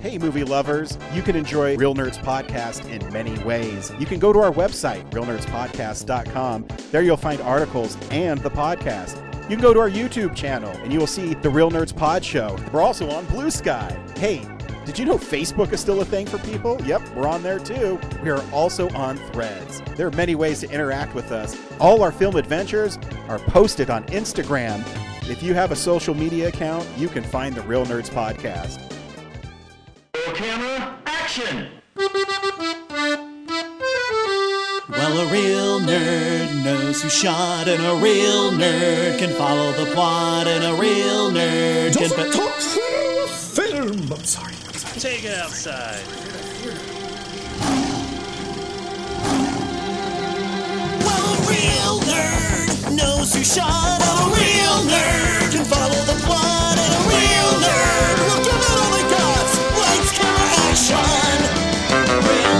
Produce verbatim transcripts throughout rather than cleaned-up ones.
Hey, movie lovers. You can enjoy Real Nerds Podcast in many ways. You can go to our website, real nerds podcast dot com. There you'll find articles and the podcast. You can go to our YouTube channel, and you will see the Real Nerds Pod Show. We're also on Blue Sky. Hey, did you know Facebook is still a thing for people? Yep, we're on there too. We are also on Threads. There are many ways to interact with us. All our film adventures are posted on Instagram. If you have a social media account, you can find the Real Nerds Podcast. Camera, action! Well, a real nerd knows who shot, and a real nerd can follow the plot, and a real nerd Just can... talk film! I'm sorry, I'm sorry. Take it outside. Well, a real nerd knows who shot, and a real nerd can follow the plot, and a real nerd will give it all they got. Lights, camera, action! Real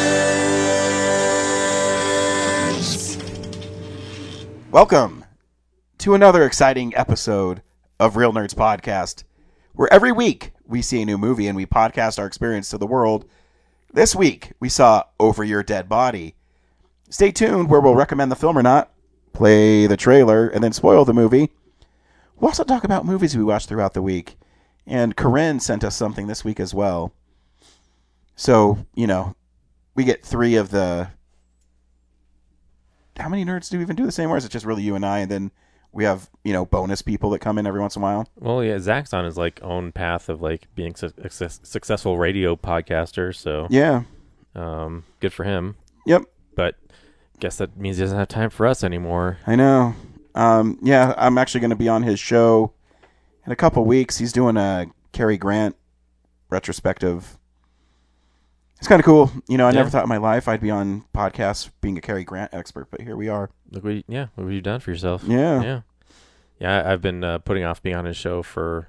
nerds! Welcome to another exciting episode of Real Nerds Podcast, where every week we see a new movie and we podcast our experience to the world. This week we saw Over Your Dead Body. Stay tuned where we'll recommend the film or not, play the trailer, and then spoil the movie. We'll also talk about movies we watched throughout the week. And Corinne sent us something this week as well. So, you know, we get three of the... How many nerds do we even do this anymore? Is it just really you and I, and then we have, you know, bonus people that come in every once in a while? Well, yeah, Zach's on his like own path of like being su- success- successful radio podcaster, so Yeah. um, good for him. Yep. But guess that means he doesn't have time for us anymore. I know. Um, yeah, I'm actually going to be on his show in a couple weeks. He's doing a Cary Grant retrospective. It's kind of cool. You know, I Yeah. never thought in my life I'd be on podcasts being a Cary Grant expert, but here we are. Look what, you, yeah, what have you done for yourself? Yeah. yeah, yeah. I- I've been uh, putting off being on his show for.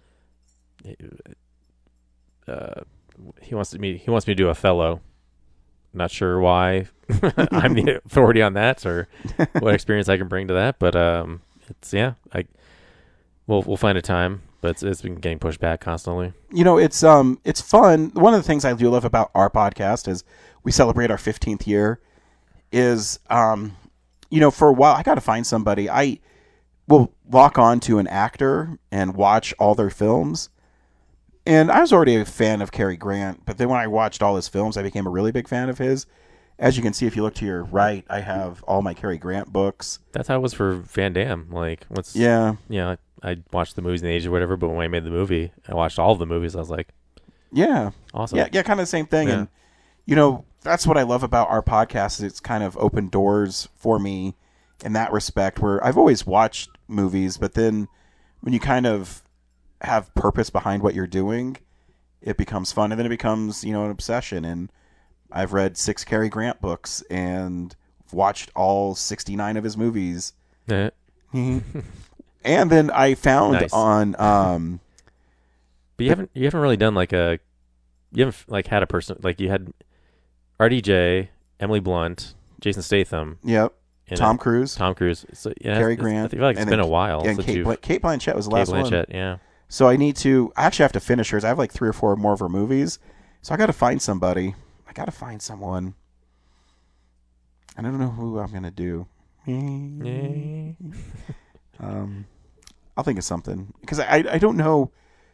Uh, he wants to me. He wants me to do Othello. Not sure why I'm the authority on that, or what experience I can bring to that. But um, it's yeah. I we'll we'll find a time, but it's, it's been getting pushed back constantly. You know, it's um, it's fun. One of the things I do love about our podcast is we celebrate our fifteenth year. Is um, you know, for a while I got to find somebody. I will lock on to an actor and watch all their films. And I was already a fan of Cary Grant, but then when I watched all his films, I became a really big fan of his. As you can see, if you look to your right, I have all my Cary Grant books. That's how it was for Van Damme. Like, what's Yeah. you know, I, I watched the movies in the age or whatever, but when I made the movie, I watched all of the movies. I was like, Yeah. awesome. Yeah, yeah, kind of the same thing. Yeah. And, you know, that's what I love about our podcast is it's kind of opened doors for me in that respect, where I've always watched movies, but then when you kind of have purpose behind what you're doing, it becomes fun, and then it becomes, you know, an obsession. And I've read six Cary Grant books and watched all sixty-nine of his movies. Yeah. And then I found Nice. on um But you haven't you haven't really done like a you haven't like had a person like you had R D J, Emily Blunt, Jason Statham, yep, and Tom uh, Cruise, Tom Cruise, so, yeah, Cary it's- Grant, I feel like it's and been then- a while and since Kate, you've Bla- Kate Blanchett was the Kate last one. Blanchett, yeah. So I need to. I actually have to finish hers. I have like three or four more of her movies. So I got to find somebody. I got to find someone. And I don't know who I'm gonna do. um, I'll think of something because I I don't know.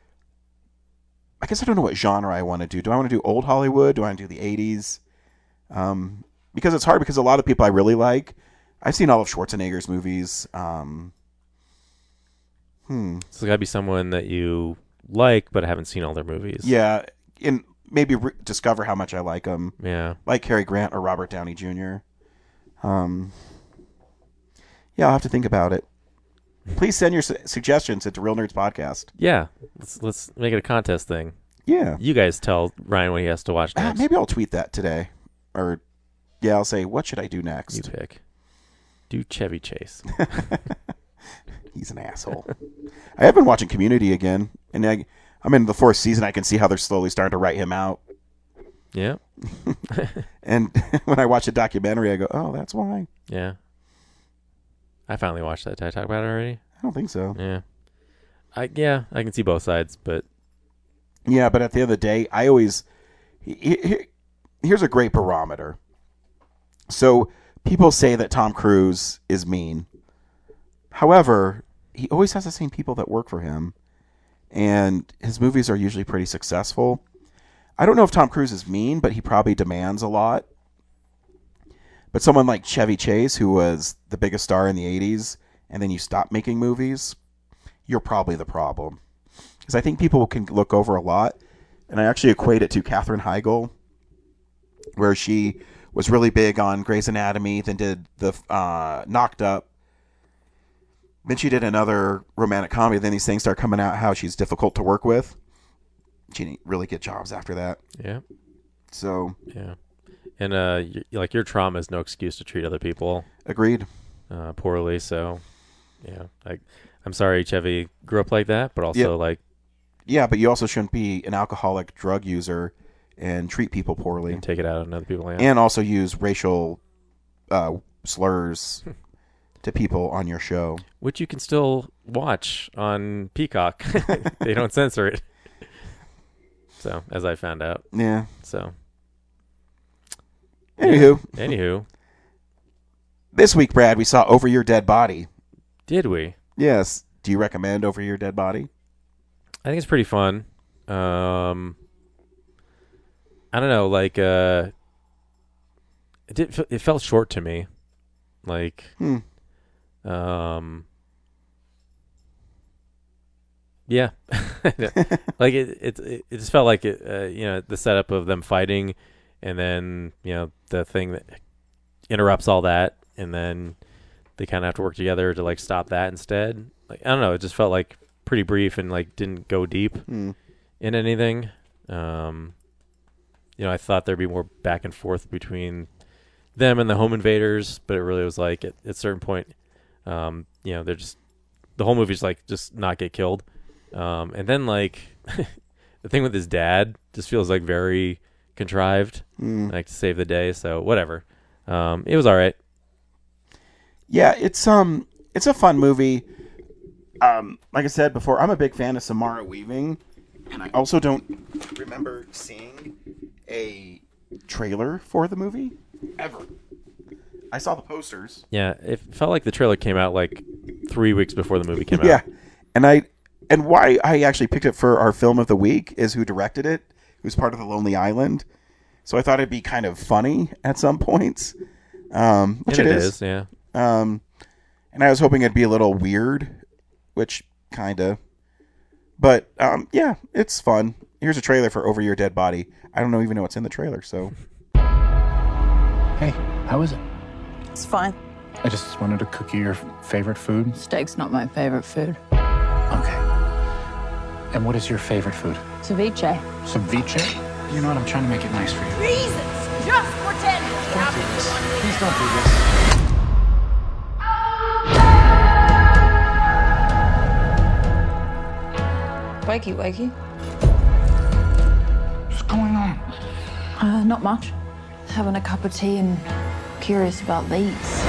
I guess I don't know what genre I want to do. Do I want to do old Hollywood? Do I want to do the eighties? Um, because it's hard because a lot of people I really like. I've seen all of Schwarzenegger's movies. Um, hmm. So it's got to be someone that you like but haven't seen all their movies. Yeah, and maybe re- discover how much I like them, Yeah. like Cary Grant or Robert Downey Junior Um, yeah, I'll have to think about it. Please send your su- suggestions at the Real Nerds Podcast. Yeah. Let's let's make it a contest thing. Yeah, You guys tell Ryan what he has to watch uh, next. maybe I'll tweet that today, or yeah, I'll say what should I do next. You pick. Do Chevy Chase. He's an asshole. I have been watching Community again, and I, I'm in the fourth season. I can see how they're slowly starting to write him out. Yeah. And when I watch a documentary, I go, "Oh, that's why." Yeah. I finally watched that. Did I talk about it already? I don't think so. Yeah. I yeah, I can see both sides, but Yeah, but at the end of the day, I always... he- he- Here's a great barometer. So, people say that Tom Cruise is mean. However, he always has the same people that work for him. And his movies are usually pretty successful. I don't know if Tom Cruise is mean, but he probably demands a lot. But someone like Chevy Chase, who was the biggest star in the eighties, and then you stop making movies, you're probably the problem. Because I think people can look over a lot. And I actually equate it to Katherine Heigl, where she was really big on Grey's Anatomy, then did the uh, Knocked Up. Then she did another romantic comedy. Then these things start coming out how she's difficult to work with. She didn't really get jobs after that. Yeah. So. Yeah. And uh, y- like your trauma is no excuse to treat other people Agreed. uh, poorly. So, yeah, like I'm sorry Chevy grew up like that, but also Yeah. like Yeah, but you also shouldn't be an alcoholic drug user and treat people poorly. take it out on other people. Yeah. And also use racial uh, slurs to people on your show. Which you can still watch on Peacock. They don't censor it. So, as I found out. Yeah. So, Anywho, anywho, this week, Brad, we saw Over Your Dead Body. did we? Yes. Do you recommend Over Your Dead Body? I think it's pretty fun. Um, I don't know, like uh, it did. It felt short to me. Like, Hmm. um, yeah, like it, it. It just felt like it. Uh, you know, the setup of them fighting, and then you know the thing that interrupts all that, and then they kind of have to work together to like stop that instead. Like I don't know, it just felt like pretty brief and like didn't go deep Hmm. in anything. Um, you know, I thought there'd be more back and forth between them and the home invaders, but it really was like at, at a certain point, um, you know, they're just the whole movie's like just not get killed. Um, and then like the thing with his dad just feels like very contrived, Mm. like to save the day. So whatever. Um, it was all right. Yeah, it's um, it's a fun movie. Um, like I said before, I'm a big fan of Samara Weaving, and I also don't remember seeing a trailer for the movie ever. I saw the posters. Yeah, it felt like the trailer came out like three weeks before the movie came Yeah, out. and I and why I actually picked it for our film of the week is who directed it, who's part of the Lonely Island. So I thought it'd be kind of funny at some points, um, which And it it is. is, yeah. Um, and I was hoping it'd be a little weird, which kind of. But um, yeah, it's fun. Here's a trailer for Over Your Dead Body. I don't know even know what's in the trailer, so. Hey, how is it? It's fine. I just wanted to cook you your f- favorite food. Steak's not my favorite food. Okay. And what is your favorite food? Ceviche. Ceviche? You know what? I'm trying to make it nice for you. Reasons! Just pretend we have Please don't do this. Wakey, wakey. What's going on? Uh, not much. Having a cup of tea and curious about these.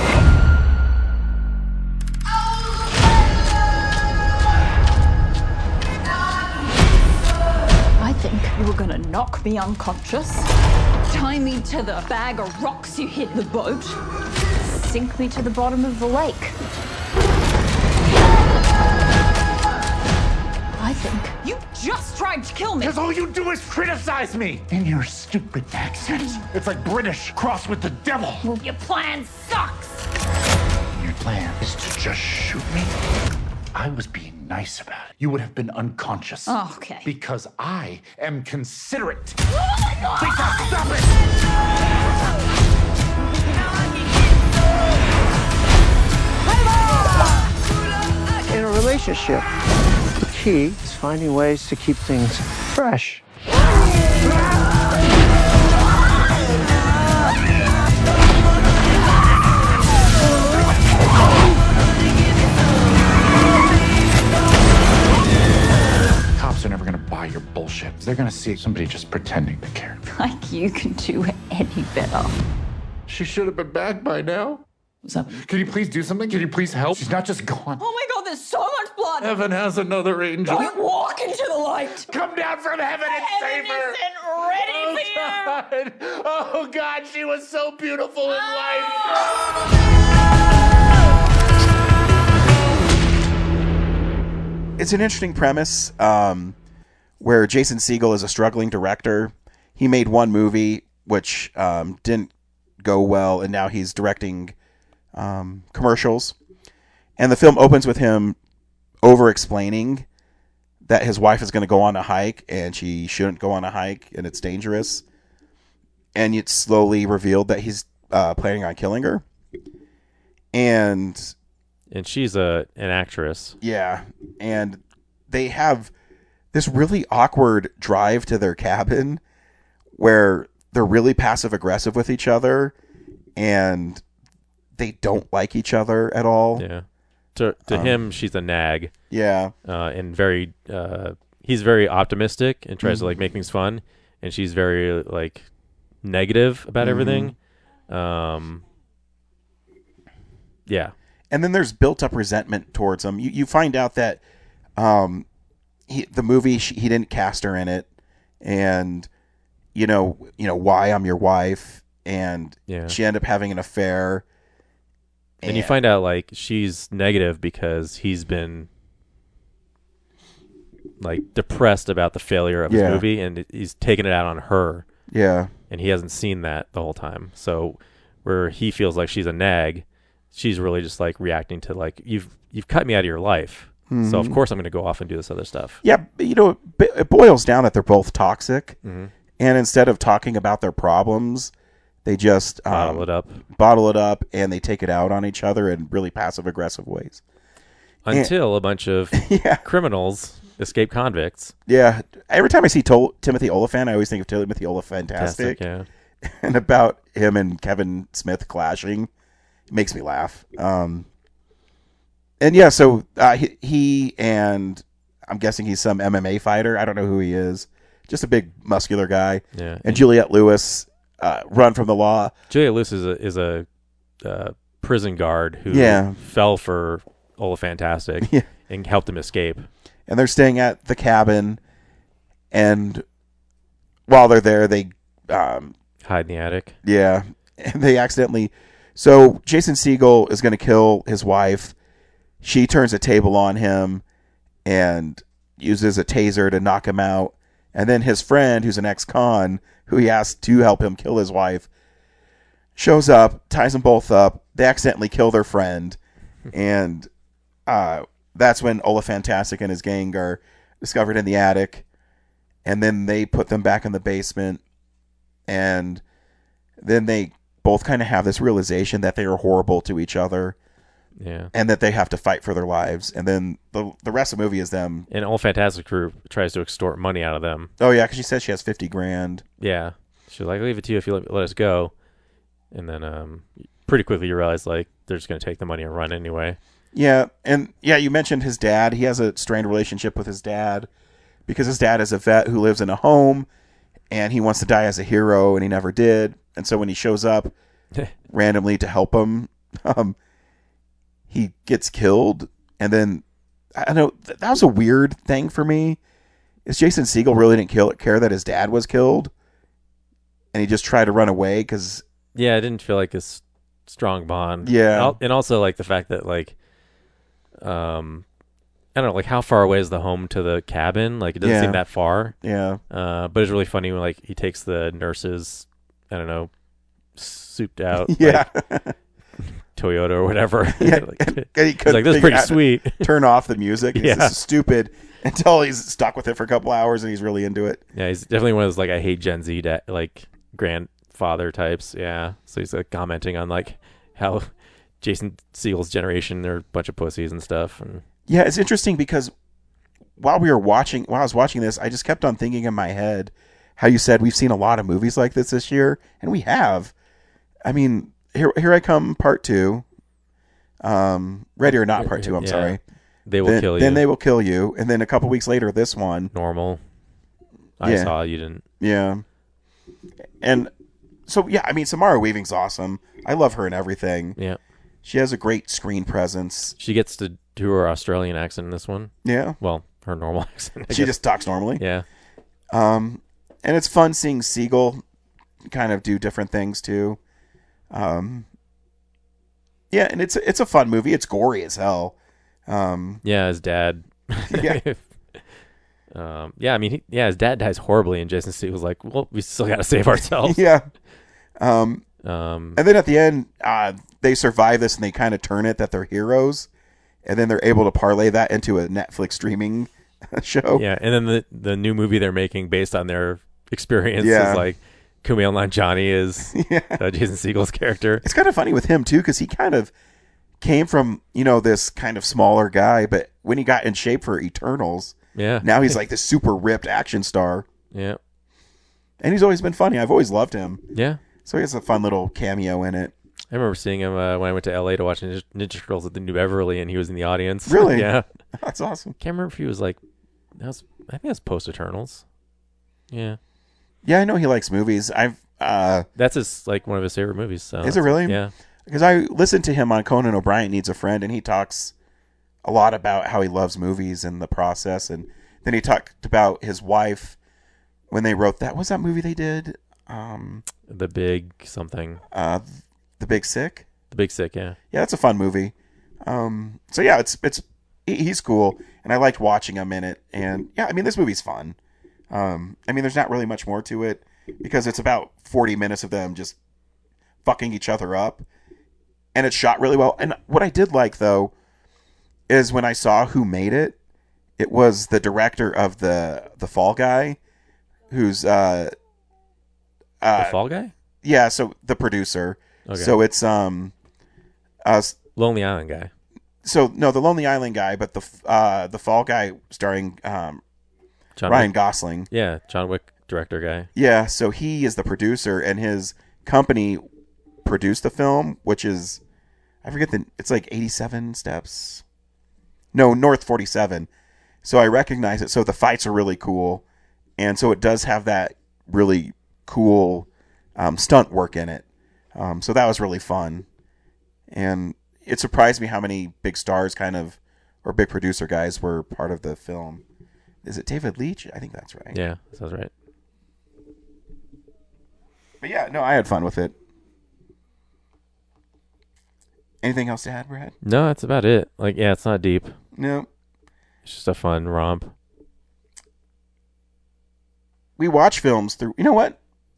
I think you were gonna knock me unconscious, tie me to the bag of rocks you hid the boat, sink me to the bottom of the lake. I think you just tried to kill me. Because all you do is criticize me in your stupid accent. It's like British crossed with the devil. Well, your plan sucks. Your plan is to just shoot me? I was being nice about it. You would have been unconscious. Oh, okay. Because I am considerate. Lisa, stop it! In a relationship, the key is finding ways to keep things fresh. Cops are never gonna buy your bullshit. They're gonna see somebody just pretending to care. Like you can do any better. She should have been back by now. What's up? Can you please do something? Can you please help? She's not just gone. Oh my god, there's so much blood! Heaven has another angel. Don't walk into the light. Come down from heaven and save her. Heaven isn't ready Oh for you. God! Oh God! She was so beautiful in life. It's an interesting premise um, where Jason Segel is a struggling director. He made one movie which um, didn't go well, and now he's directing um, commercials. And the film opens with him over-explaining that his wife is going to go on a hike, and she shouldn't go on a hike, and it's dangerous. And it's slowly revealed that he's uh, planning on killing her. And... And she's a an actress. Yeah, and they have this really awkward drive to their cabin where they're really passive-aggressive with each other, and they don't like each other at all. Yeah. To to Um, him, she's a nag. Yeah. Uh, and very, uh, he's very optimistic and tries to like make things fun, and she's very like negative about everything. Um. Yeah. And then there's built-up resentment towards him. You you find out that um, he, the movie she, he didn't cast her in it, and you know you know why I'm your wife, and Yeah. she ended up having an affair. And you find out like she's negative because he's been like depressed about the failure of his Yeah. movie, and he's taking it out on her. Yeah. And he hasn't seen that the whole time. So where he feels like she's a nag, she's really just like reacting to like, you've you've cut me out of your life. So of Mhm. course I'm going to go off and do this other stuff. Yeah, but, you know, it it boils down that they're both toxic, Mhm. and instead of talking about their problems, they just um, Bottle it up. bottle it up, and they take it out on each other in really passive-aggressive ways. Until a bunch of Yeah. criminals, escape convicts. Yeah, every time I see Tol- Timothy Oliphant, I always think of Timothy Olyphantastic, Fantastic, yeah. and about him and Kevin Smith clashing. It makes me laugh. Um, and yeah, so uh, he, he and I'm guessing he's some M M A fighter. I don't know who he is. Just a big muscular guy. Yeah. And Juliette Lewis uh, run from the law. Julia Lewis is a is a uh, prison guard who Yeah. fell for Olyphantastic Yeah. and helped him escape. And they're staying at the cabin, and while they're there, they um, Hide in the attic. yeah, and they accidentally. So Jason Segel is going to kill his wife. She turns a table on him and uses a taser to knock him out. And then his friend, who's an ex-con, who he asked to help him kill his wife, shows up, ties them both up. They accidentally kill their friend, and uh, that's when Olyphantastic and his gang are discovered in the attic. And then they put them back in the basement, and then they both kind of have this realization that they are horrible to each other. Yeah. And that they have to fight for their lives. And then the the rest of the movie is them. And Olyphantastic group tries to extort money out of them. Oh, yeah, because she says she has fifty grand. Yeah. She's like, I'll leave it to you if you let, let us go. And then um, pretty quickly you realize like they're just going to take the money and run anyway. Yeah, and yeah, you mentioned his dad. He has a strained relationship with his dad because his dad is a vet who lives in a home, and he wants to die as a hero, and he never did. And so when he shows up randomly to help him, um, he gets killed. And then, I don't know, th- that was a weird thing for me. Is Jason Segel really didn't kill, care that his dad was killed? And he just tried to run away because... Yeah, it didn't feel like this strong bond. Yeah. And al- and also like the fact that like, um, I don't know, like how far away is the home to the cabin? Like it doesn't Yeah. seem that far. Yeah. Uh, but it's really funny when like he takes the nurse's, I don't know, souped out Yeah. like, Toyota or whatever. Yeah, like, and he he's couldn't like, this is figure pretty out to sweet. Turn off the music. He's Yeah. This is stupid until he's stuck with it for a couple hours and he's really into it. Yeah, he's definitely one of those like I hate Gen Z da- like grandfather types. Yeah, so he's like commenting on like how Jason Segel's generation they're a bunch of pussies and stuff. And Yeah, it's interesting because while we were watching, while I was watching this, I just kept on thinking in my head how you said we've seen a lot of movies like this this year, and we have. I mean, here, here I come, part two. Um, Ready or Not, part two. I'm Yeah. sorry. They Will then, Kill You. Then They Will Kill You, and then a couple weeks later, this one. Normal. I Yeah. saw you didn't. Yeah. And so, yeah, I mean, Samara Weaving's awesome. I love her in everything. Yeah. She has a great screen presence. She gets to do her Australian accent in this one. Yeah. Well, her normal accent. I She guess. just talks normally. Yeah. Um, and it's fun seeing Siegel kind of do different things too. Um, yeah, and it's it's a fun movie. It's gory as hell. Um, Yeah, his dad. Yeah. um, yeah, I mean, he, yeah, his dad dies horribly, and Jason Segel's like, well, we still got to save ourselves. yeah. Um, Um, and then at the end, uh, they survive this and they kind of turn it that they're heroes, and then they're able to parlay that into a Netflix streaming show. yeah, and then the the new movie they're making based on their experience Yeah. is like Kumail Nanjiani is Yeah. uh, Jason Segel's character. It's kind of funny with him too, because he kind of came from, you know, this kind of smaller guy, but when he got in shape for Eternals, Yeah. now he's like this super ripped action star, Yeah. and he's always been funny. I've always loved him, Yeah. so he has a fun little cameo in it. I remember seeing him uh, when I went to L A to watch Ninja, Ninja Turtles at the New Beverly, and he was in the audience. Really? Yeah. That's awesome. Can't remember if he was like, that was, I think that's post Eternals. Yeah. Yeah, I know he likes movies. I've uh, That's his like one of his favorite movies. So Is it really? Yeah. because I listened to him on Conan O'Brien Needs a Friend, and he talks a lot about how he loves movies and the process, and then he talked about his wife when they wrote that. What was that movie they did? Um, The Big something. uh, The Big Sick. The Big Sick. Yeah. Yeah, that's a fun movie. Um, so yeah, it's it's he- he's cool, and I liked watching him in it. And yeah, I mean, this movie's fun. Um, I mean, there's not really much more to it because it's about forty minutes of them just fucking each other up, and it's shot really well. And what I did like though is when I saw who made it, it was the director of the the Fall Guy, who's uh, uh The Fall Guy. yeah, so the producer. Okay. So it's um, uh, Lonely Island guy. so no, the Lonely Island guy, but the uh, the Fall Guy starring um, John Ryan Wick. Gosling. Yeah, John Wick director guy. Yeah, so he is the producer, and his company produced the film, which is I forget the it's like eighty-seven steps. No, North forty-seven. So I recognize it. So the fights are really cool, and so it does have that really cool um, stunt work in it. Um, so that was really fun, and it surprised me how many big stars, kind of, or big producer guys, were part of the film. Is it David Leitch? I think that's right. Yeah, sounds right. But yeah, no, I had fun with it. Anything else to add, Brad? No, that's about it. Like, yeah, it's not deep. No. It's just a fun romp. We watch films through. You know what?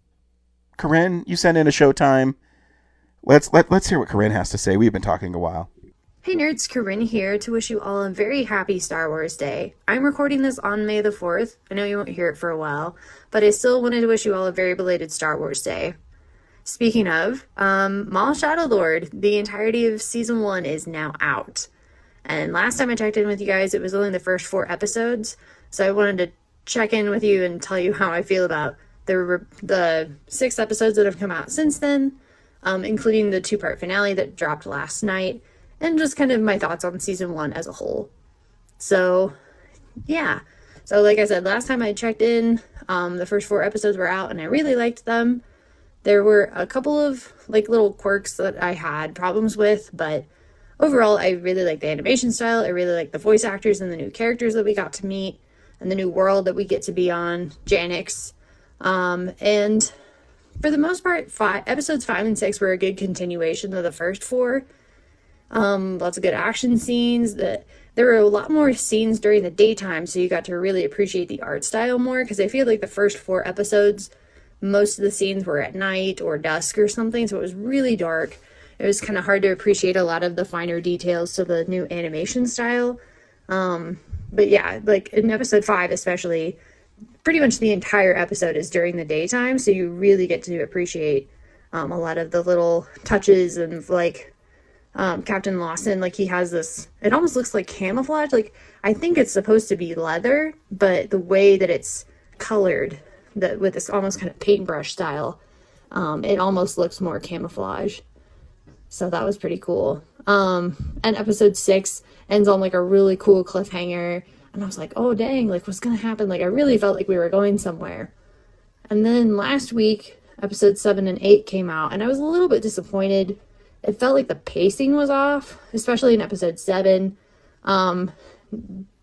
Corinne, you sent in a Showtime. Let's let let's hear what Corinne has to say. We've been talking a while. Hey nerds, Corinne here to wish you all a very happy Star Wars Day. I'm recording this on May the fourth. I know you won't hear it for a while, but I still wanted to wish you all a very belated Star Wars Day. Speaking of, um, Maul Shadowlord, the entirety of Season one is now out. And last time I checked in with you guys, it was only the first four episodes, so I wanted to check in with you and tell you how I feel about the, the six episodes that have come out since then, um, including the two-part finale that dropped last night, and just kind of my thoughts on Season one as a whole. So, yeah. So, like I said, last time I checked in, um, the first four episodes were out, and I really liked them. There were a couple of, like, little quirks that I had problems with, but overall, I really like the animation style. I really like the voice actors and the new characters that we got to meet, and the new world that we get to be on, Janix. Um, and for the most part, five, episodes five and six were a good continuation of the first four. Um, lots of good action scenes. That there were a lot more scenes during the daytime, so you got to really appreciate the art style more, because I feel like the first four episodes, most of the scenes were at night or dusk or something, so it was really dark. It was kind of hard to appreciate a lot of the finer details to the new animation style. Um, but yeah, like in episode five especially, pretty much the entire episode is during the daytime, so you really get to appreciate um, a lot of the little touches and like um, Captain Lawson, like he has this, it almost looks like camouflage. Like I think it's supposed to be leather, but the way that it's colored, that with this almost kind of paintbrush style, um, it almost looks more camouflage. So that was pretty cool. Um, and episode six ends on like a really cool cliffhanger. And I was like, oh dang, like what's going to happen? Like I really felt like we were going somewhere. And then last week, episode seven and eight came out, and I was a little bit disappointed. It felt like the pacing was off, especially in episode seven. Um,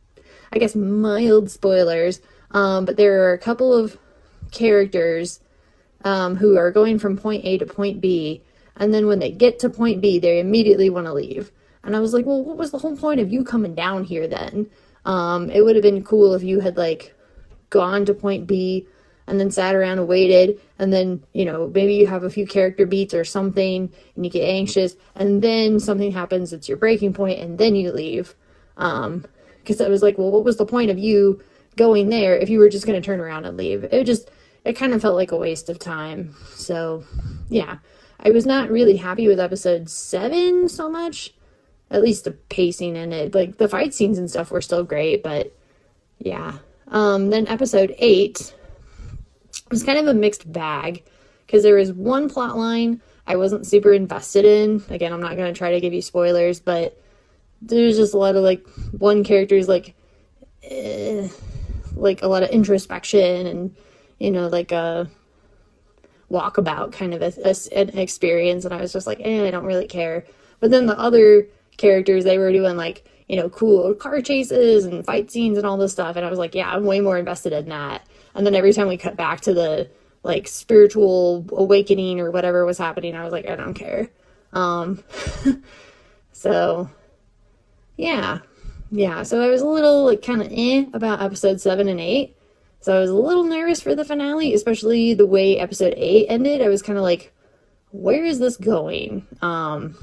I guess, mild spoilers, um, but there are a couple of characters um, who are going from point A to point B, and then when they get to point B, they immediately want to leave. And I was like, well, what was the whole point of you coming down here then? Um, it would have been cool if you had, like, gone to point B and then sat around and waited, and then, you know, maybe you have a few character beats or something, and you get anxious, and then something happens, it's your breaking point, and then you leave. Um, because I was like, well, what was the point of you going there if you were just going to turn around and leave? It just, it kind of felt like a waste of time. So, yeah. I was not really happy with episode seven so much. At least the pacing in it. Like, the fight scenes and stuff were still great, but, yeah. Um, then episode eight was kind of a mixed bag, because there was one plot line I wasn't super invested in. Again, I'm not going to try to give you spoilers, but there's just a lot of, like, one character's, like, eh, like, a lot of introspection and, you know, like, a walkabout kind of a, a, an experience, and I was just like, eh, I don't really care. But then the other characters, they were doing, like, you know, cool car chases and fight scenes and all this stuff, and I was like, yeah, I'm way more invested in that. And then every time we cut back to the, like, spiritual awakening or whatever was happening, I was like, I don't care. Um, so, yeah. Yeah, so I was a little, like, kind of eh about episode seven and eight. So I was a little nervous for the finale, especially the way episode eight ended. I was kind of like, where is this going? Um,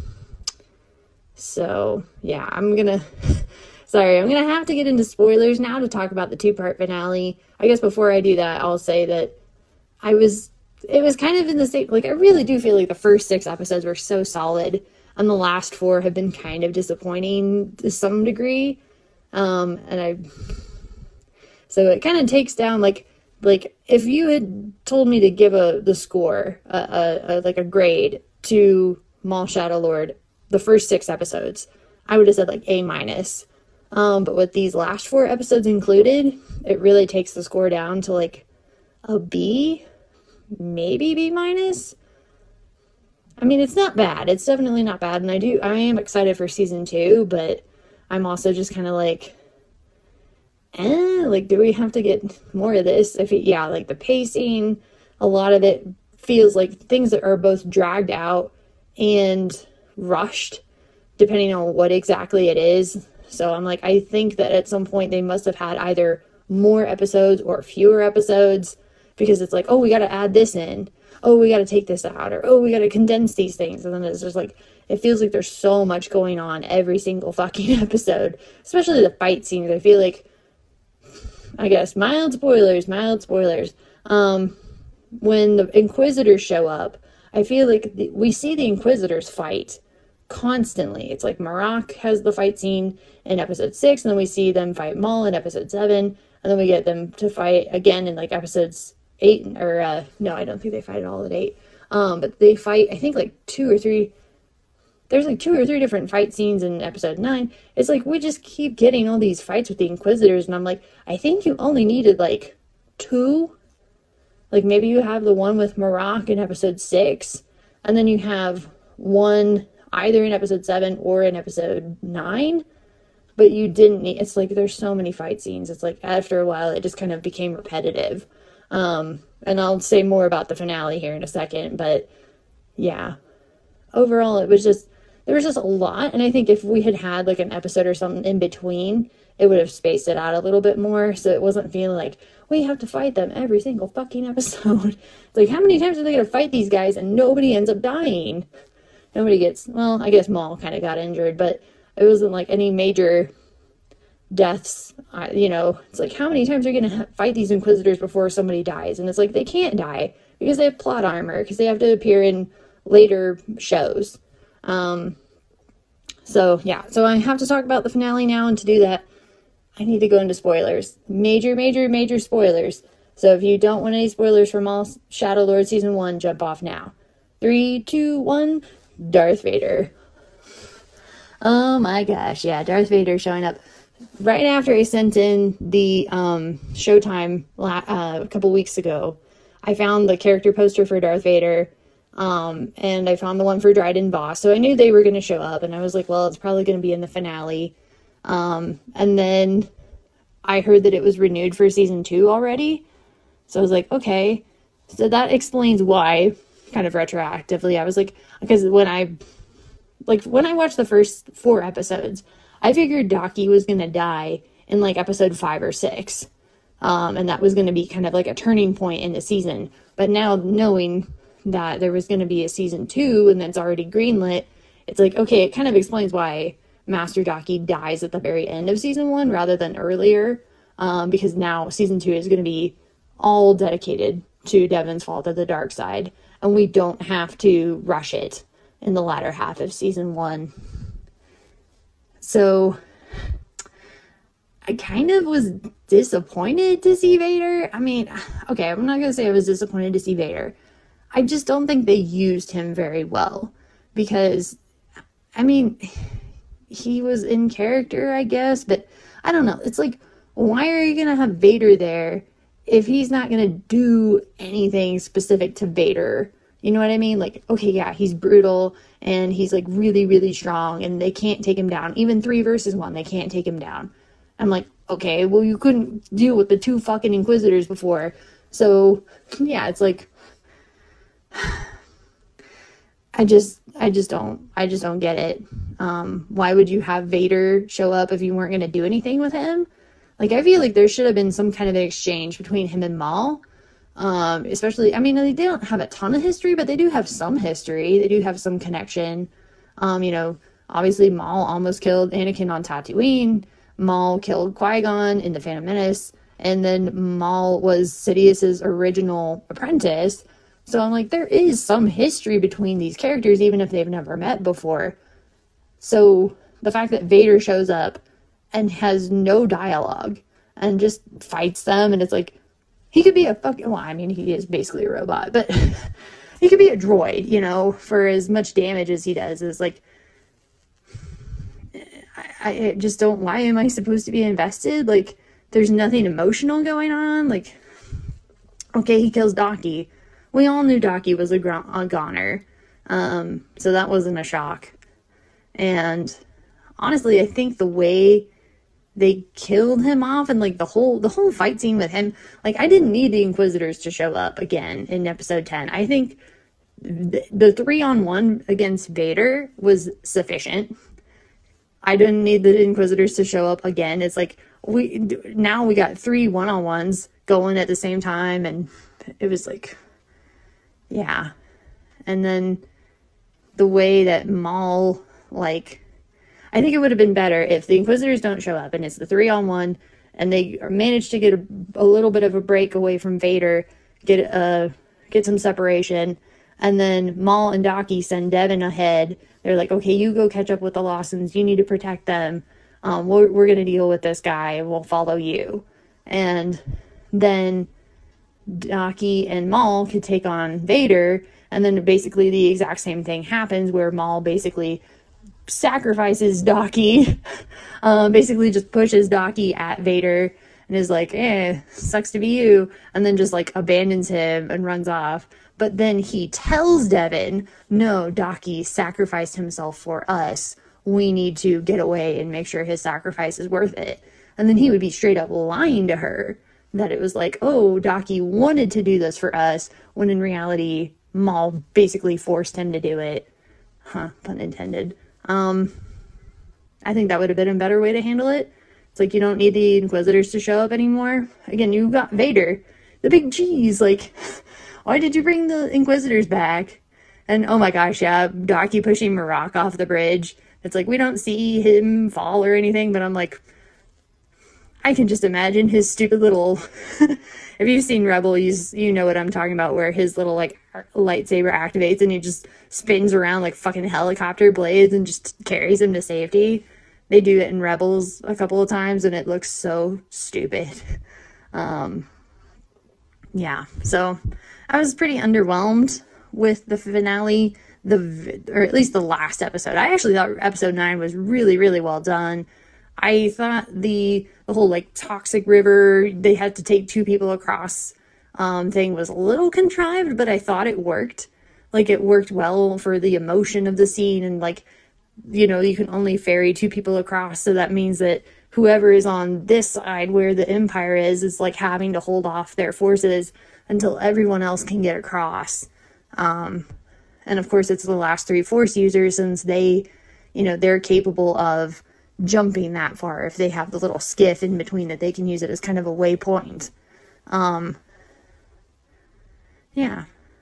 so, yeah, I'm gonna... Sorry, I'm going to have to get into spoilers now to talk about the two-part finale. I guess before I do that, I'll say that I was... It was kind of in the same... Like, I really do feel like the first six episodes were so solid, and the last four have been kind of disappointing to some degree. Um, and I... So it kind of takes down, like, like if you had told me to give a the score, a, a, a like a grade to Maul Shadow Lord, the first six episodes, I would have said, like, A minus. Um, but with these last four episodes included, it really takes the score down to, like, a B, maybe B minus. I mean, it's not bad. It's definitely not bad, and I do, I am excited for season two, but I'm also just kind of like, eh, like, do we have to get more of this? If it, yeah, like, the pacing, a lot of it feels like things that are both dragged out and rushed, depending on what exactly it is. So I'm like, I think that at some point they must have had either more episodes or fewer episodes, because it's like, oh, we got to add this in. Oh, we got to take this out. Or, oh, we got to condense these things. And then it's just like, it feels like there's so much going on every single fucking episode. Especially the fight scenes. I feel like, I guess, mild spoilers, mild spoilers. Um, when the Inquisitors show up, I feel like the, we see the Inquisitors fight constantly. It's like Marrak has the fight scene in episode six, and then we see them fight Maul in episode seven, and then we get them to fight again in, like, episodes eight, or, uh, no, I don't think they fight at all at eight, um, but they fight, I think, like, two or three, there's, like, two or three different fight scenes in episode nine. It's like, we just keep getting all these fights with the Inquisitors, and I'm like, I think you only needed, like, two, like, maybe you have the one with Marrak in episode six, and then you have one either in episode seven or in episode nine, but you didn't need, it's like, there's so many fight scenes, it's like, after a while, it just kind of became repetitive, um, and I'll say more about the finale here in a second, but, yeah, overall, it was just, there was just a lot, and I think if we had had, like, an episode or something in between, it would have spaced it out a little bit more, so it wasn't feeling like, we have to fight them every single fucking episode. It's like, how many times are they gonna fight these guys, and nobody ends up dying? Nobody gets, well, I guess Maul kind of got injured, but it wasn't like any major deaths. I, you know, it's like, how many times are you going to fight these Inquisitors before somebody dies? And it's like, they can't die because they have plot armor, because they have to appear in later shows. Um, so, yeah, so I have to talk about the finale now, and to do that, I need to go into spoilers. Major, major, major spoilers. So if you don't want any spoilers from Maul Shadow Lord Season one, jump off now. Three, two, one... Darth Vader. Oh my gosh, yeah, Darth Vader showing up right after I sent in the um, Showtime la- uh, a couple weeks ago. I found the character poster for Darth Vader, um, and I found the one for Dryden Voss, so I knew they were going to show up, and I was like, well, it's probably going to be in the finale. Um, and then I heard that it was renewed for season two already. So I was like, okay. So that explains why, kind of retroactively. I was like, because when I, like, when I watched the first four episodes, I figured Daki was going to die in, like, episode five or six. Um, and that was going to be kind of like a turning point in the season. But now knowing that there was going to be a season two and that's already greenlit, it's like, okay, it kind of explains why Master Daki dies at the very end of season one rather than earlier. Um, because now season two is going to be all dedicated to Devon's Fall to the Dark Side. And we don't have to rush it in the latter half of season one. So I kind of was disappointed to see Vader. I mean, okay, I'm not going to say I was disappointed to see Vader. I just don't think they used him very well. Because, I mean, he was in character, I guess. But I don't know. It's like, why are you going to have Vader there if he's not going to do anything specific to Vader? You know what I mean? Like, okay, yeah, he's brutal and he's like really, really strong and they can't take him down. Even three versus one, they can't take him down. I'm like, okay, well, you couldn't deal with the two fucking Inquisitors before. So, yeah, it's like, I just, I just don't, I just don't get it. Um, why would you have Vader show up if you weren't going to do anything with him? Like, I feel like there should have been some kind of an exchange between him and Maul. Um, especially, I mean, they don't have a ton of history, but they do have some history. They do have some connection. Um, you know, obviously Maul almost killed Anakin on Tatooine. Maul killed Qui-Gon in The Phantom Menace. And then Maul was Sidious's original apprentice. So I'm like, there is some history between these characters, even if they've never met before. So the fact that Vader shows up and has no dialogue and just fights them, and it's like, he could be a fucking, well, I mean, he is basically a robot, but he could be a droid, you know, for as much damage as he does. It's like, I, I just don't, why am I supposed to be invested? Like, there's nothing emotional going on. Like, okay, he kills Daki. We all knew Daki was a, gr- a goner. Um, so that wasn't a shock. And honestly, I think the way they killed him off and like the whole the whole fight scene with him, like, I didn't need the Inquisitors to show up again in episode ten. I think th- the three on one against Vader was sufficient. I didn't need the Inquisitors to show up again. It's like, we now we got three one-on-ones going at the same time, and it was like, yeah. And then the way that Maul, like, I think it would have been better if the Inquisitors don't show up and it's the three on one and they manage to get a, a little bit of a break away from Vader, get a, get some separation, and then Maul and Daki send Devon ahead. They're like, okay, you go catch up with the Lawsons. You need to protect them. Um, we're, we're going to deal with this guy and we'll follow you. And then Daki and Maul could take on Vader, and then basically the exact same thing happens where Maul basically sacrifices Daki, um, basically just pushes Daki at Vader and is like, eh, sucks to be you, and then just like abandons him and runs off. But then he tells Devon, no, Daki sacrificed himself for us. We need to get away and make sure his sacrifice is worth it. And then he would be straight up lying to her that it was like, oh, Daki wanted to do this for us, when in reality, Maul basically forced him to do it. Huh, pun intended. Um, I think that would have been a better way to handle it. It's like, you don't need the Inquisitors to show up anymore. Again, you got Vader, the big cheese. Like, why did you bring the Inquisitors back? And oh my gosh, yeah, Daki pushing Marok off the bridge. It's like, we don't see him fall or anything, but I'm like, I can just imagine his stupid little, if you've seen Rebel, you, you know what I'm talking about, where his little, like, lightsaber activates and he just spins around like fucking helicopter blades and just carries him to safety. They do it in Rebels a couple of times and it looks so stupid. Um, yeah, so I was pretty underwhelmed with the finale, the or at least the last episode. I actually thought episode nine was really, really well done. I thought the the whole like toxic river, they had to take two people across um, thing was a little contrived, but I thought it worked. Like, it worked well for the emotion of the scene, and like, you know, you can only ferry two people across, so that means that whoever is on this side where the Empire is is like having to hold off their forces until everyone else can get across. Um, and of course, it's the last three Force users, since they, you know, they're capable of jumping that far. If they have the little skiff in between that, they can use it as kind of a waypoint. Um, yeah.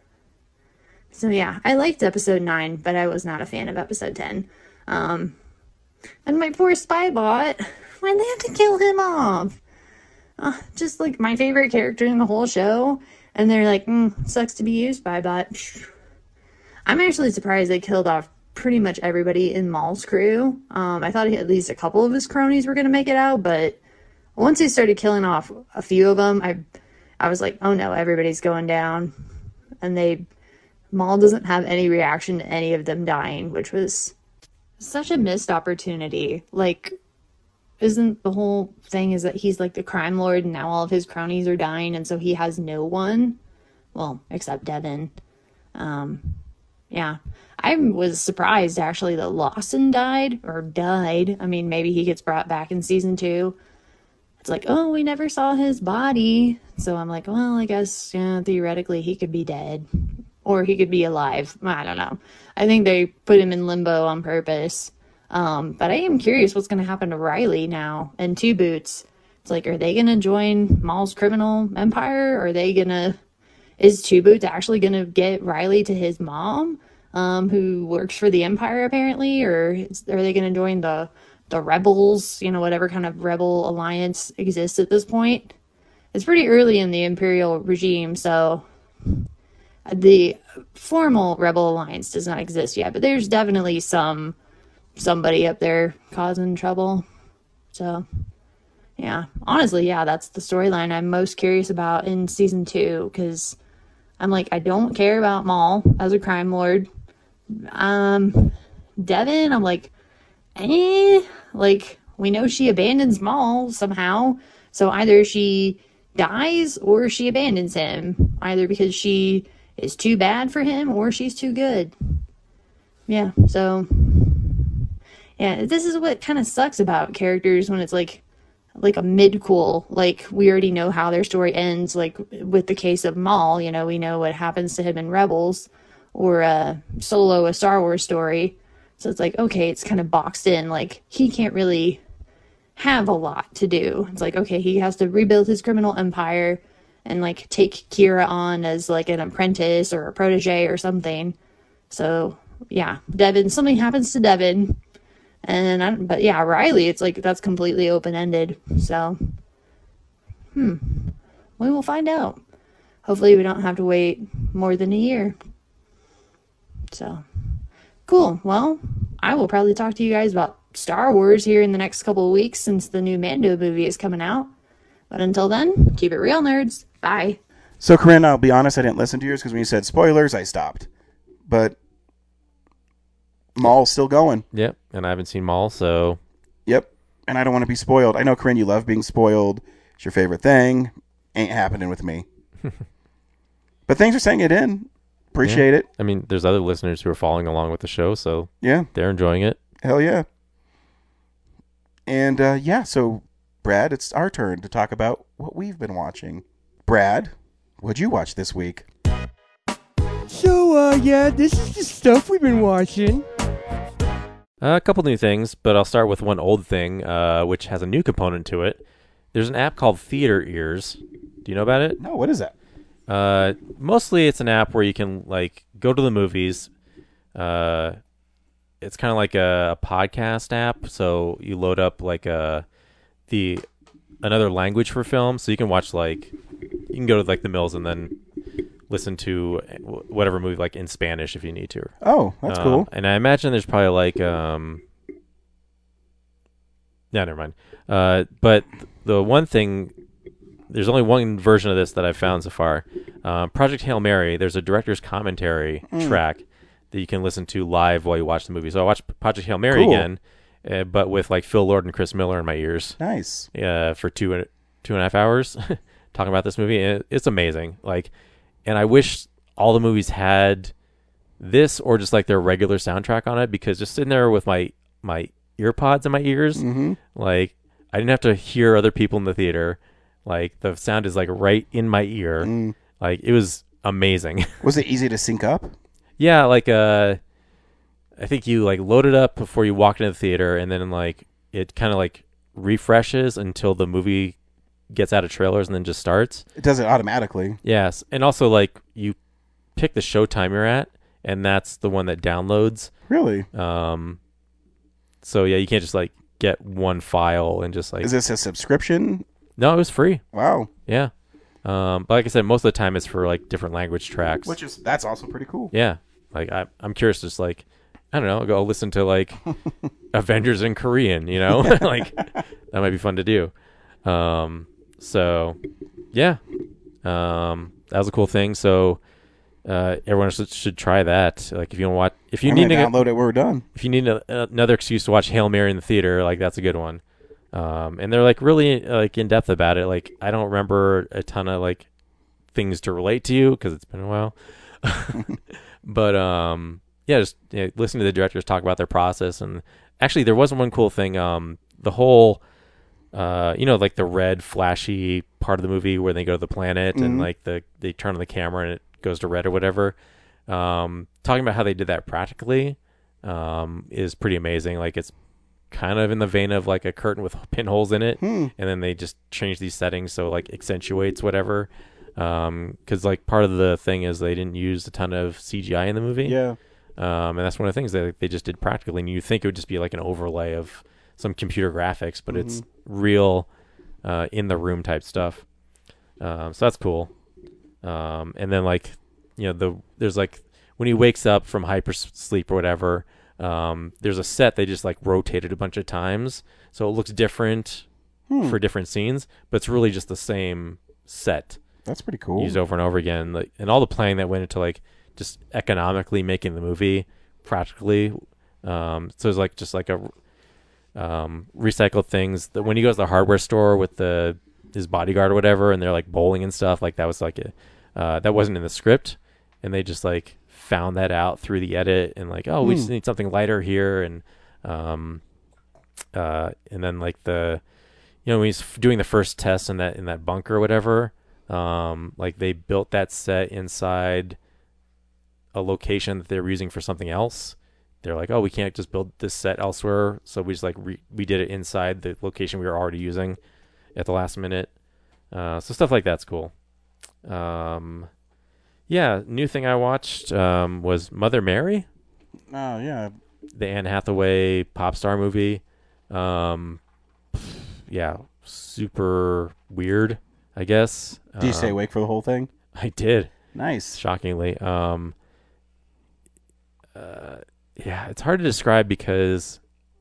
So yeah, I liked episode nine, but I was not a fan of episode ten. Um, and my poor Spybot, why'd they have to kill him off? Uh, just like my favorite character in the whole show, and they're like, mm, sucks to be used, Spybot. I'm actually surprised they killed off pretty much everybody in Maul's crew. Um, I thought at least a couple of his cronies were going to make it out, but once he started killing off a few of them, I, I was like, oh no, everybody's going down. And they, Maul doesn't have any reaction to any of them dying, which was such a missed opportunity. Like, isn't the whole thing is that he's like the crime lord and now all of his cronies are dying, and so he has no one? Well, except Devin. Um, yeah. I was surprised, actually, that Lawson died, or died. I mean, maybe he gets brought back in season two. It's like, oh, we never saw his body. So I'm like, well, I guess, yeah, theoretically he could be dead. Or he could be alive. I don't know. I think they put him in limbo on purpose. Um, but I am curious what's going to happen to Riley now and Two Boots. It's like, are they going to join Maul's criminal empire? Or are they going to... Is Two Boots actually going to get Riley to his mom? Um, who works for the Empire, apparently? Or is, are they going to join the, the rebels? You know, whatever kind of rebel alliance exists at this point. It's pretty early in the Imperial regime, so... The formal rebel alliance does not exist yet, but there's definitely some somebody up there causing trouble. So, yeah. Honestly, yeah, that's the storyline I'm most curious about in season two, because I'm like, I don't care about Maul as a crime lord. Um, Devin, I'm like, eh. Like, we know she abandons Maul somehow, so either she dies or she abandons him, either because she is too bad for him or she's too good. Yeah, so yeah, this is what kind of sucks about characters when it's like like a mid-cool, like we already know how their story ends, like with the case of Maul, you know, we know what happens to him in Rebels, or uh, Solo, a Star Wars story. So it's like, okay, it's kind of boxed in, like he can't really have a lot to do. It's like, okay, he has to rebuild his criminal empire and like take Kira on as like an apprentice or a protege or something. So yeah, Devin, something happens to Devin, and I, but yeah, Riley, it's like that's completely open ended. So, hmm, we will find out. Hopefully, we don't have to wait more than a year. So, cool. Well, I will probably talk to you guys about Star Wars here in the next couple of weeks, since the new Mando movie is coming out. But until then, keep it real, nerds. Bye. So, Corinne, I'll be honest, I didn't listen to yours because when you said spoilers, I stopped. But Maul's still going. Yep, and I haven't seen Maul, so... Yep, and I don't want to be spoiled. I know, Corinne, you love being spoiled. It's your favorite thing. Ain't happening with me. But thanks for saying it in. Appreciate yeah. it. I mean, there's other listeners who are following along with the show, so yeah, they're enjoying it. Hell yeah. And, uh, yeah, so... Brad, it's our turn to talk about what we've been watching. Brad, what'd you watch this week? So, uh, yeah, this is the stuff we've been watching. Uh, a couple new things, but I'll start with one old thing, uh, which has a new component to it. There's an app called Theater Ears. Do you know about it? No, what is that? Uh, mostly it's an app where you can, like, go to the movies. Uh, it's kind of like a, a podcast app, so you load up, like, a... the another language for film, so you can watch like you can go to like the Mills and then listen to whatever movie like in Spanish if you need to. Oh, that's uh, cool. And I imagine there's probably like um yeah, never mind. Uh, but the one thing, there's only one version of this that I've found so far. Uh, Project Hail Mary. There's a director's commentary mm. track that you can listen to live while you watch the movie. So I watched Project Hail Mary cool. again. Uh, but with like Phil Lord and Chris Miller in my ears. Nice. Uh, for two and two and a half hours talking about this movie. And it, it's amazing. Like, and I wish all the movies had this or just like their regular soundtrack on it, because just sitting there with my my ear pods in my ears, mm-hmm. like I didn't have to hear other people in the theater. Like the sound is like right in my ear. Mm. Like it was amazing. Was it easy to sync up? Yeah, like uh, I think you like load it up before you walk into the theater, and then like it kind of like refreshes until the movie gets out of trailers and then just starts. It does it automatically. Yes, and also like you pick the showtime you're at, and that's the one that downloads. Really? Um. So yeah, you can't just like get one file and just like. Is this a subscription? No, it was free. Wow. Yeah. Um. But like I said, most of the time it's for like different language tracks. Which is that's also pretty cool. Yeah. Like I, I'm curious, just like I don't know, go listen to like Avengers in Korean. You know, like that might be fun to do. Um. So, yeah. Um. That was a cool thing. So. Uh, everyone should, should try that. Like, if you want to watch, if you I'm need to download it, when we're done. If you need a, another excuse to watch Hail Mary in the theater, like that's a good one. Um, and they're like really uh, like in depth about it. Like, I don't remember a ton of like things to relate to you because it's been a while. But um, yeah, just you know, listen to the directors talk about their process. And actually, there was one cool thing. Um, the whole, uh, you know, like the red flashy part of the movie where they go to the planet mm-hmm. and like the they turn on the camera and it goes to red or whatever. Um, talking about how they did that practically um, is pretty amazing. Like it's kind of in the vein of like a curtain with pinholes in it, hmm. and then they just change these settings so like accentuates whatever. Um, because like part of the thing is they didn't use a ton of C G I in the movie. Yeah. Um, and that's one of the things that they just did practically. And you think it would just be like an overlay of some computer graphics, but mm-hmm. it's real uh, in the room type stuff. Um, so that's cool. Um, and then like, you know, the, there's like, when he wakes up from hypersleep or whatever, um, there's a set they just like rotated a bunch of times. So it looks different hmm. for different scenes, but it's really just the same set. That's pretty cool. Used over and over again. Like, and all the planning that went into like just economically making the movie practically. Um, so it's like, just like a, um, recycled things that when he goes to the hardware store with the, his bodyguard or whatever, and they're like bowling and stuff, like that was like a, uh, that wasn't in the script, and they just like found that out through the edit and like, oh, we mm. just need something lighter here, and um, uh, and then like the, you know, when he's doing the first test in that in that bunker or whatever, um, like they built that set inside a location that they were using for something else. They're like, oh, we can't just build this set elsewhere, so we just like re- we did it inside the location we were already using at the last minute. Uh, so stuff like that's cool. Um, yeah, new thing I watched um, was Mother Mary. Oh, yeah. The Anne Hathaway pop star movie. Um, yeah, super weird, I guess. Did you um, stay awake for the whole thing? I did. Nice. Shockingly. Um, uh, yeah, it's hard to describe because...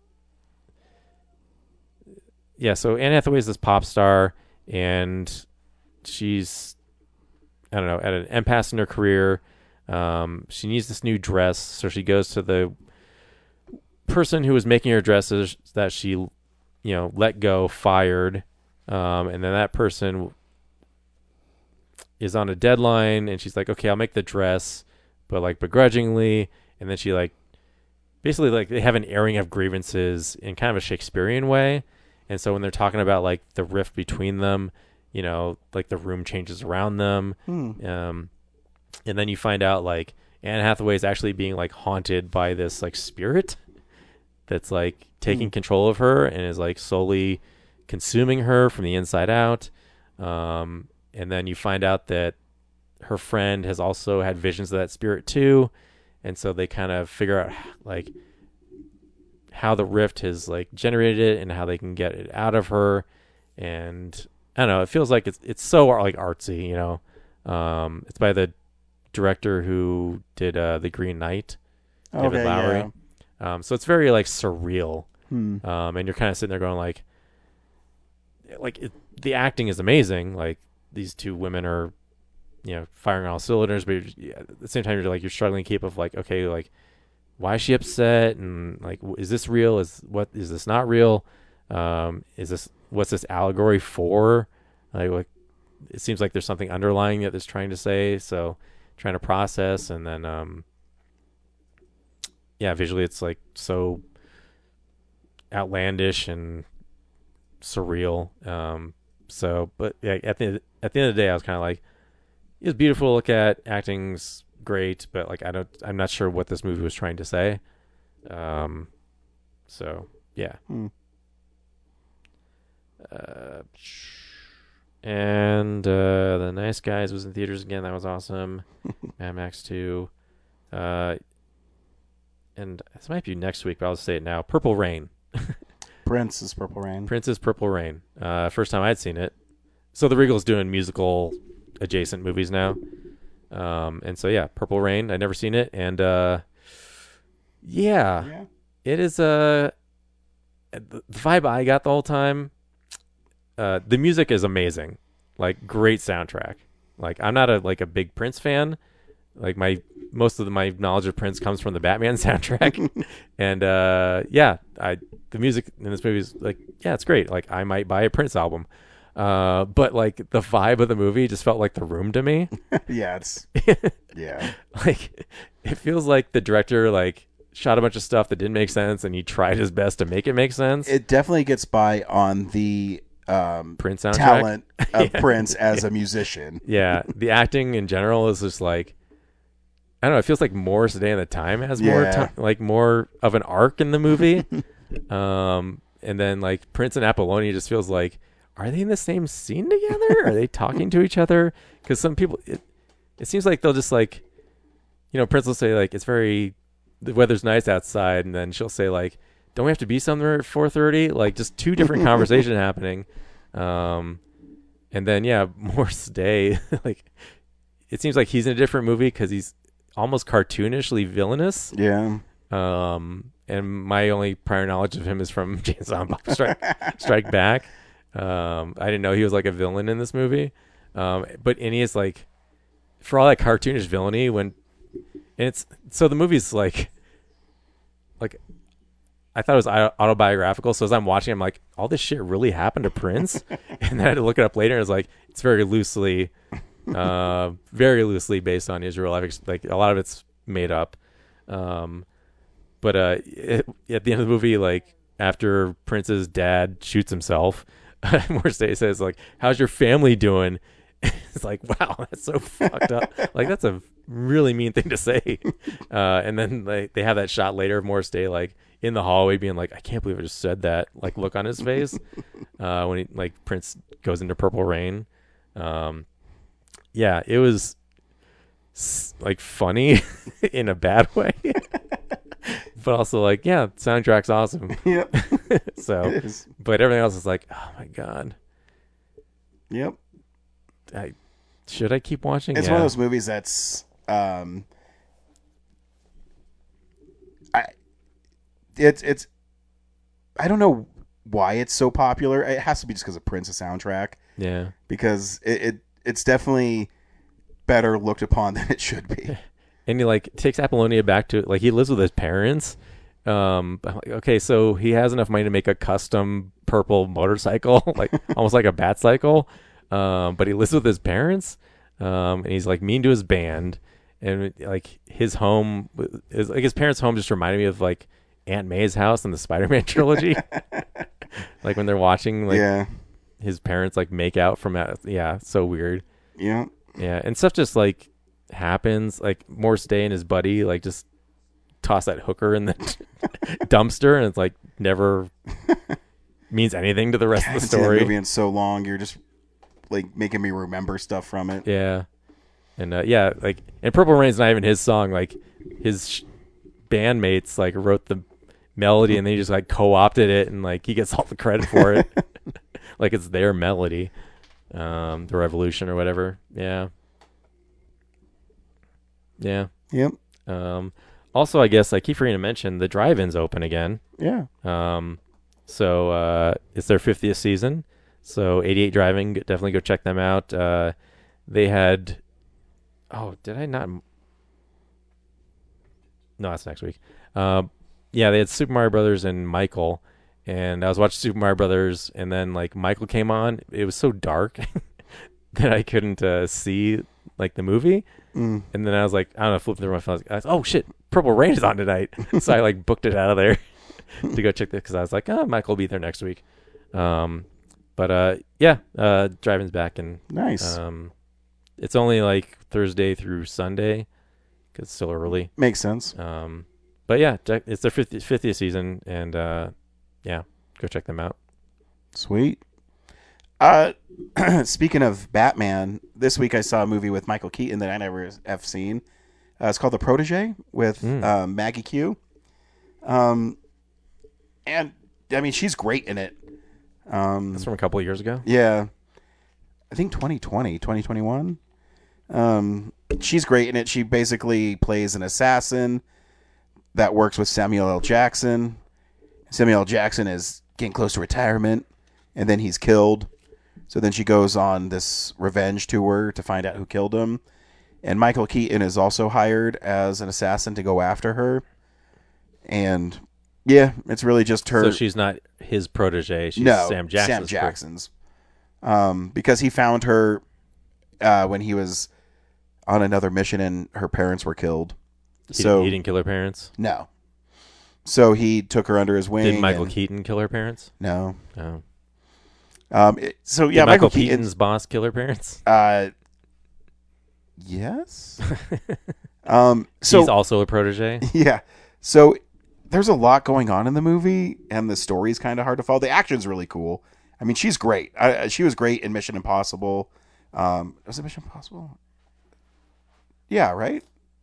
Yeah, so Anne Hathaway is this pop star, and she's, I don't know, at an impasse in her career. Um, she needs this new dress, so she goes to the person who was making her dresses that she, you know, let go, fired, um, and then that person is on a deadline, and she's like, okay, I'll make the dress, but like begrudgingly, and then she like, basically like they have an airing of grievances in kind of a Shakespearean way. And so when they're talking about like the rift between them, you know, like the room changes around them. Hmm. Um, and then you find out like Anne Hathaway is actually being like haunted by this like spirit that's like taking hmm. control of her and is like slowly consuming her from the inside out. Um, and then you find out that her friend has also had visions of that spirit too. And so they kind of figure out like how the rift has like generated it and how they can get it out of her. And I don't know, it feels like it's it's so like artsy, you know. Um, it's by the director who did uh, The Green Knight, David okay, Lowery. Yeah. Um, so it's very like surreal. Hmm. Um, and you're kind of sitting there going like, like it, the acting is amazing. Like these two women are, you know, firing on all cylinders, but you're, at the same time you're like you're struggling to keep up. Like, okay, like why is she upset? And like, is this real? Is what is this not real? Um, is this what's this allegory for? Like, like it seems like there's something underlying that it's trying to say. So trying to process, and then um, yeah, visually it's like so outlandish and surreal. Um, so, but yeah, at the at the end of the day, I was kind of like, it was beautiful to look at. Acting's great, but like I don't, I'm not sure what this movie was trying to say. Um, so yeah. Hmm. Uh, and uh, The Nice Guys was in theaters again. That was awesome. Mad Max two. Uh, and this might be next week, but I'll say it now. Purple Rain. Prince's Purple Rain. Prince's Purple Rain. Uh, first time I'd seen it. So the Regal's doing musical adjacent movies now. Um, and so yeah, Purple Rain. I'd never seen it, and uh, yeah, Yeah. it is a uh, the vibe I got the whole time. Uh, the music is amazing, like great soundtrack. Like I'm not a like a big Prince fan. Like my most of the, my knowledge of Prince comes from the Batman soundtrack, and uh, yeah, I the music in this movie is like yeah, it's great. Like I might buy a Prince album, uh, but like the vibe of the movie just felt like The Room to me. Yeah, it's yeah, like it feels like the director like shot a bunch of stuff that didn't make sense, and he tried his best to make it make sense. It definitely gets by on the um, Prince soundtrack. talent of Yeah. Prince as a musician. Yeah, the acting in general is just like I don't know. It feels like Morris Day and the Time has more Yeah. time, like more of an arc in the movie. um, and then like Prince and Apollonia just feels like, are they in the same scene together? Are they talking to each other? Because some people, it, it seems like they'll just like, you know, Prince will say like it's very, the weather's nice outside, and then she'll say like, don't we have to be somewhere at four thirty? Like just two different conversations happening. Um, and then yeah, Morris Day, like it seems like he's in a different movie because he's almost cartoonishly villainous. Yeah. Um, and my only prior knowledge of him is from James Bond Strike, Strike Back. Um, I didn't know he was like a villain in this movie. Um, but and he is like, for all that cartoonish villainy, when and it's so the movie's like, like I thought it was au- autobiographical. So as I'm watching, I'm like, all this shit really happened to Prince, and then I had to look it up later, and it's like it's very loosely. uh very loosely based on Israel life ex- like a lot of it's made up, um but uh it, at the end of the movie, like after Prince's dad shoots himself, Morris Day says like, how's your family doing? It's like, wow, that's so fucked up. Like that's a really mean thing to say. Uh and then like they have that shot later of Morris Day like in the hallway being like, I can't believe I just said that, like look on his face uh when he like Prince goes into Purple Rain. um Yeah, it was like funny in a bad way, but also like, yeah, soundtrack's awesome. Yep. So, It is. but everything else is like, oh my god. Yep. I should I keep watching? It's yeah. one of those movies that's um, I it's it's I don't know why it's so popular. It has to be just because of Prince's soundtrack. Yeah. Because it, it it's definitely better looked upon than it should be. And he like takes Apollonia back to like he lives with his parents. Um, I'm like, okay, so he has enough money to make a custom purple motorcycle, like almost like a bat cycle. Um, but he lives with his parents. Um, and he's like mean to his band, and like his home is like his parents' home just reminded me of like Aunt May's house in the Spider-Man trilogy. Like when they're watching like Yeah. his parents like make out from out. Yeah, so weird. Yeah. Yeah, and stuff just like happens. Like Morris Day and his buddy like just toss that hooker in the dumpster, and it's like never means anything to the rest I of the haven't seen that story. movie in so long. You're just like making me remember stuff from it. Yeah, and uh, yeah, like and Purple Rain's not even his song. Like his sh- bandmates like wrote the melody, and they just like co-opted it, and like he gets all the credit for it. Like it's their melody, um, the Revolution or whatever. Yeah, yeah. Yep. Um, also, I guess I keep forgetting to mention the drive-in's open again. Yeah. Um, so uh, it's their fiftieth season. So eighty-eight Driving, definitely go check them out. Uh, they had, oh, did I not? No, that's next week. Uh, yeah, they had Super Mario Brothers and Michael, and I was watching Super Mario Brothers, and then like Michael came on. It was so dark that I couldn't uh, see like the movie. Mm. And then I was like, I don't know, flipping through my phone. I was like, oh shit, Purple Rain is on tonight. So I like booked it out of there to go check that because I was like, oh, Michael will be there next week. Um, but uh, yeah, uh, driving's back and Nice. Um, it's only like Thursday through Sunday because it's still early. Makes sense. Um, but yeah, check, it's their fiftieth, fiftieth season, and uh, yeah, go check them out. Sweet. Uh, speaking of Batman, this week I saw a movie with Michael Keaton that I never have seen. Uh, it's called The Protege with Mm. uh, Maggie Q. Um, and I mean, she's great in it. Um, That's from a couple of years ago. Yeah. I think twenty twenty, twenty twenty-one. Um, she's great in it. She basically plays an assassin that works with Samuel L. Jackson. Samuel L. Jackson is getting close to retirement, and then he's killed. So then she goes on this revenge tour to find out who killed him. And Michael Keaton is also hired as an assassin to go after her. And yeah, it's really just her. So she's not his protege. She's no, Sam Jackson's. Sam Jackson's. Um, because he found her uh, when he was on another mission and her parents were killed. He, so didn't, he didn't kill her parents? No. So he took her under his wing. Did Michael and, Keaton kill her parents? No. No. Um, it, so yeah, Did Michael, Michael Keaton's Keaton's boss kill her parents? Uh, yes. um, so he's also a protege. Yeah. So there's a lot going on in the movie, and the story's kind of hard to follow. The action's really cool. I mean, she's great. I, she was great in Mission Impossible. Um, was it Mission Impossible? Yeah, right?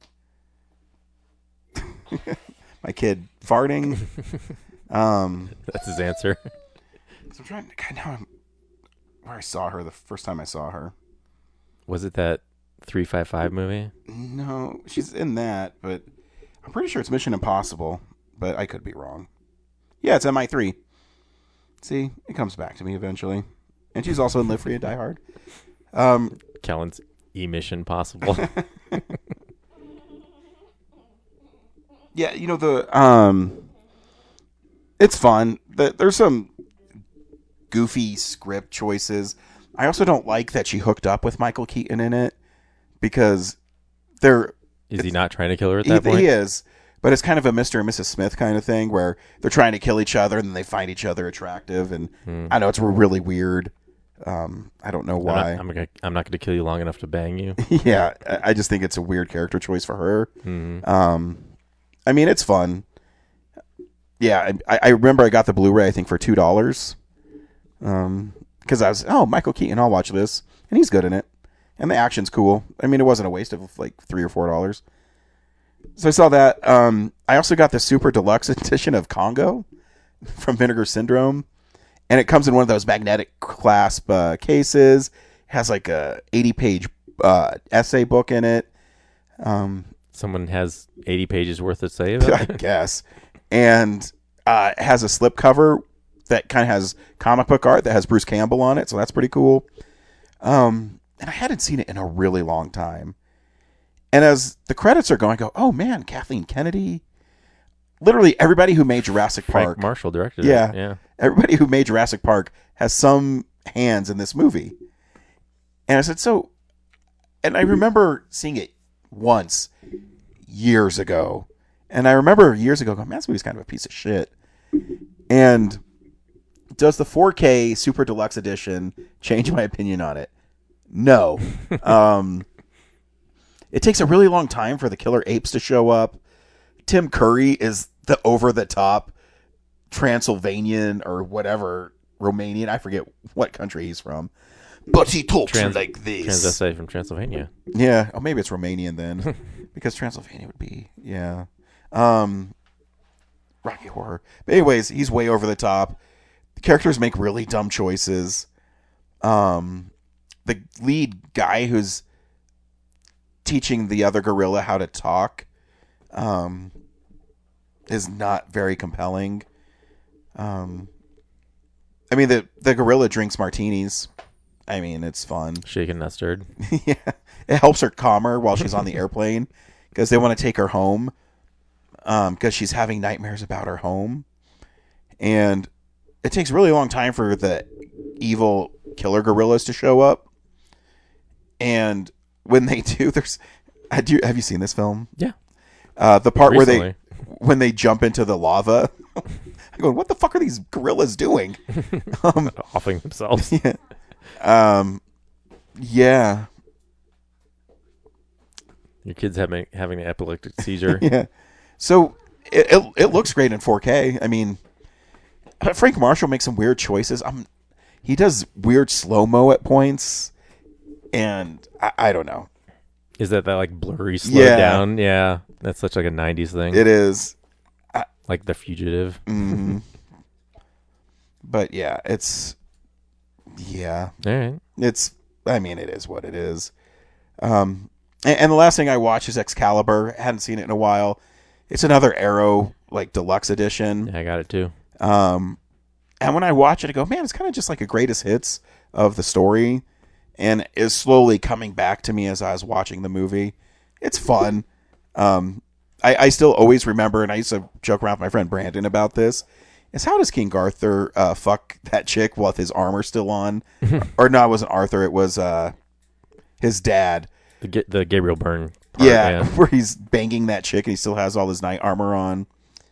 My kid farting. Um, That's his answer. So I'm trying to kind of where I saw her the first time I saw her. Was it that three five five movie? No, she's in that, but I'm pretty sure it's Mission Impossible, but I could be wrong. Yeah, it's M I three. See, it comes back to me eventually. And she's also in Live Free and Die Hard. Um, Kellen's E-Mission Possible. Yeah, you know, the um, it's fun. The, there's some goofy script choices. I also don't like that she hooked up with Michael Keaton in it because they're... Is he not trying to kill her at that he, point? He is, but it's kind of a Mister and Missus Smith kind of thing where they're trying to kill each other and then they find each other attractive. And Hmm. I know it's really weird. Um, I don't know why. I'm not, I'm, gonna, I'm not going to kill you long enough to bang you. Yeah, I I just think it's a weird character choice for her. Mhm. Um, I mean, it's fun. Yeah, I, I remember I got the Blu-ray, I think, for two dollars. Um, because I was, oh, Michael Keaton, I'll watch this. And he's good in it. And the action's cool. I mean, it wasn't a waste of like three or four dollars. So I saw that. Um, I also got the super deluxe edition of Congo from Vinegar Syndrome. And it comes in one of those magnetic clasp uh, cases. It has like a eighty-page uh, essay book in it. Um, Someone has eighty pages worth to say about I it? guess. And uh, it has a slip cover that kind of has comic book art that has Bruce Campbell on it. So that's pretty cool. Um, and I hadn't seen it in a really long time. And as the credits are going, I go, oh man, Kathleen Kennedy. Literally everybody who made Jurassic Frank Park. Marshall directed yeah, it. Yeah. Everybody who made Jurassic Park has some hands in this movie. And I said, so, and I remember seeing it once years ago. And I remember years ago going, man, this movie's kind of a piece of shit. And does the four K Super Deluxe Edition change my opinion on it? No. um, it takes a really long time for the killer apes to show up. Tim Curry is the over-the-top Transylvanian or whatever, Romanian. I forget what country he's from. But he talks Trans- like this. Transvestite from Transylvania. Yeah. Oh, maybe it's Romanian then. Because Transylvania would be, yeah. Um, Rocky Horror. But anyways, he's way over the top. The characters make really dumb choices. Um, the lead guy who's teaching the other gorilla how to talk um, is not very compelling. Um, I mean, the, the gorilla drinks martinis. I mean, it's fun. Shaken that stirred. Yeah. It helps her calm her while she's on the airplane because they want to take her home um, because she's having nightmares about her home. And it takes a really long time for the evil killer gorillas to show up. And when they do, there's... I do, have you seen this film? Yeah. Uh, the part Recently. where they... When they jump into the lava... going, what the fuck are these gorillas doing? um, Offing themselves. Yeah. Um, yeah. Your kid's having having an epileptic seizure. Yeah. So it, it it looks great in four K. I mean, Frank Marshall makes some weird choices. I'm, he does weird slow-mo at points, and I, I don't know. Is that that like blurry slow Yeah. down? Yeah, that's such like a nineties thing. It is. I, like The Fugitive. mm-hmm. But yeah, it's yeah. All right. It's. I mean, it is what it is. Um, and, and the last thing I watched is Excalibur. I hadn't seen it in a while. It's another Arrow like deluxe edition. Yeah, I got it too. Um, and when I watch it, I go, man, it's kind of just like a greatest hits of the story, and is slowly coming back to me as I was watching the movie. It's fun. Um, I, I still always remember, and I used to joke around with my friend Brandon about this, is how does King Arthur uh, fuck that chick with his armor still on? Or no, it wasn't Arthur, it was uh, his dad. The Ga- the Gabriel Byrne part, Yeah, yeah. where he's banging that chick and he still has all his knight armor on.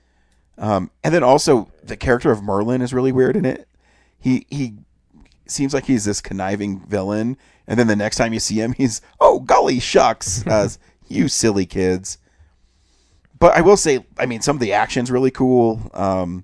Um, and then also the character of Merlin is really weird in it. He he seems like he's this conniving villain, and then the next time you see him, he's oh golly shucks, uh, you silly kids. But I will say, I mean, some of the action's really cool. Um,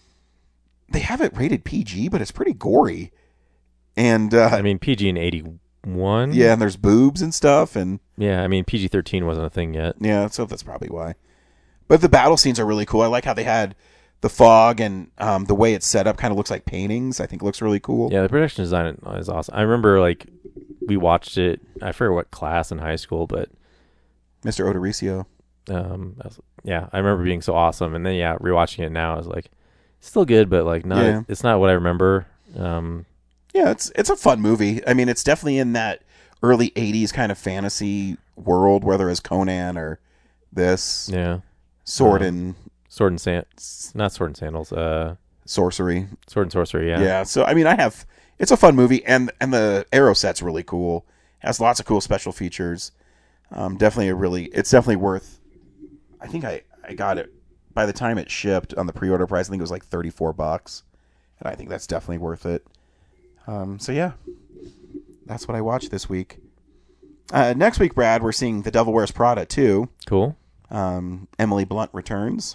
they have it rated P G, but it's pretty gory. And uh, I mean, P G in eighty-one. yeah, and there's boobs and stuff, and Yeah, I mean, P G thirteen wasn't a thing yet. yeah, so that's probably why. But the battle scenes are really cool. I like how they had the fog, and um, the way it's set up kind of looks like paintings. I think it looks really cool. Yeah, the production design is awesome. I remember, like, we watched it, I forget what class in high school, but... Mister Odoricio. Um, I was- yeah, I remember being so awesome. And then, yeah, rewatching it now, I was like, it's still good, but, like, not. Yeah. It's not what I remember. Um, Yeah, it's it's a fun movie. I mean, it's definitely in that early eighties kind of fantasy world, whether it's Conan or this. yeah. Sword Um, and Sword and Sand... Not Sword and Sandals. Uh, Sorcery. Sword and Sorcery, yeah. Yeah, so, I mean, I have... It's a fun movie, and and the Arrow set's really cool. Has lots of cool special features. Um, definitely a really... It's definitely worth... I think I, I got it... By the time it shipped on the pre-order price, I think it was like thirty-four bucks. And I think that's definitely worth it. Um, so, yeah. That's what I watched this week. Uh, next week, Brad, we're seeing The Devil Wears Prada two. Cool. Um, Emily Blunt returns.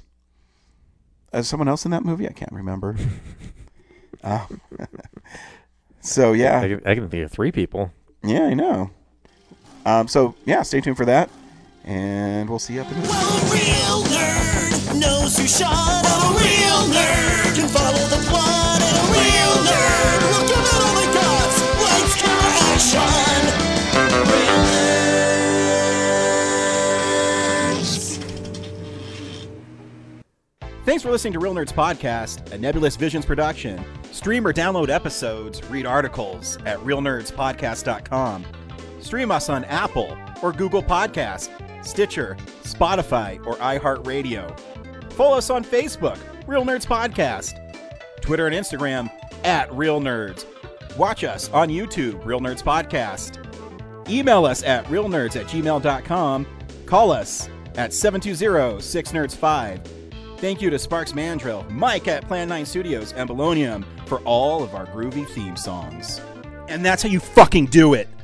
Is someone else in that movie? I can't remember. uh, so, yeah. I, can- I can think of three people. Yeah, I know. Um, so, yeah, stay tuned for that. And we'll see you up in the... Well, a real nerd knows who shot up. A real nerd can follow the plot. And a real nerd will give it all they got. Lights, camera, action. Real nerds. Thanks for listening to Real Nerds Podcast, a Nebulous Visions production. Stream or download episodes, read articles at real nerds podcast dot com. Stream us on Apple or Google Podcast, Stitcher, Spotify, or iHeartRadio. Follow us on Facebook, Real Nerds Podcast. Twitter and Instagram, at Real Nerds. Watch us on YouTube, Real Nerds Podcast. Email us at realnerds at gmail dot com. Call us at seven two zero, six nerds five. Thank you to Sparks Mandrill, Mike at Plan nine Studios, and Bolognium for all of our groovy theme songs. And that's how you fucking do it!